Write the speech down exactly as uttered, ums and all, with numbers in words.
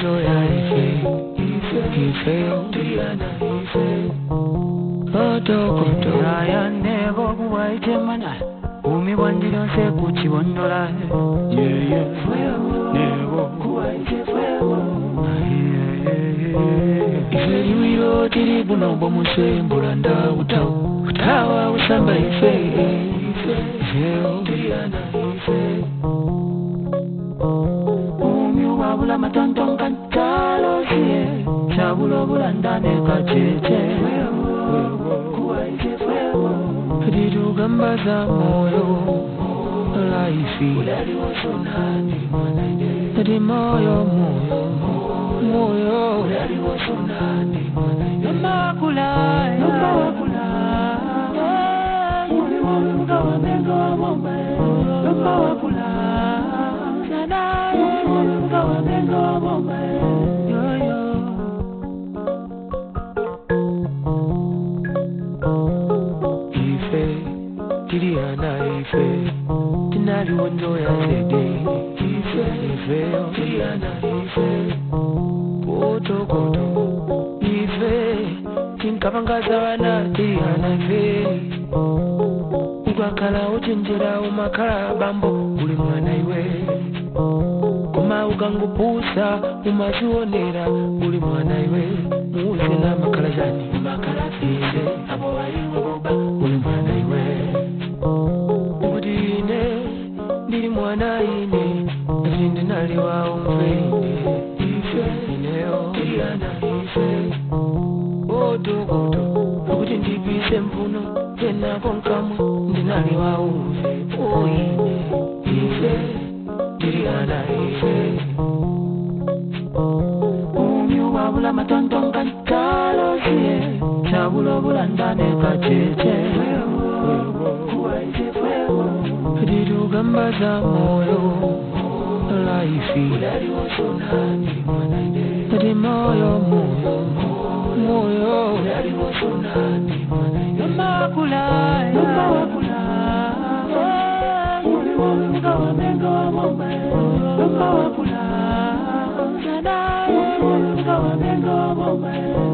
wondoya ife ifeyo otokoto aya nebo kuwaite mana umi wandironse kuchibondola nebo kuwaite fewo iferiwiro tiri buno bomusembula ndawutawo utawa usamba ife ifeyo wabula matontonga ntalo siye chabulo bulandane kacheche kuwaite fewo rirugamba za moyo laifi ri moyo moyo moyo namakula namakula muri wonga wamenga wamombe namakula Ife, Tiriana Ife, Tinari Wando ya Zede, Ife, Ife, Tiriana Ife, Koto Koto, Ife, Tinkapanga Savana, Tiriana Ife, Ugakala uchinjira umakala bambo, uli mwana iwe. Kuma ukangupusa umazionera uli mwana iwe muze na makalajani makala fise abo waiwe boba uli mwana iwe udine ndiri mwana ine ndinde nali wa umveine ife ineo tiriana ife odo godo kuti ndipise mvuno tena konkamwe ndinali wa umve oine ife Tiriana ife umyu wabula matontonga ntalo siye chabulo bulandane kacheche kuwaite fewo rirugamba za moyo laifi ri moyo moyo moyo namakula namakula uli wonga wamenga wamombe Kawakula, Sana, Kawamengo, Kawamengo,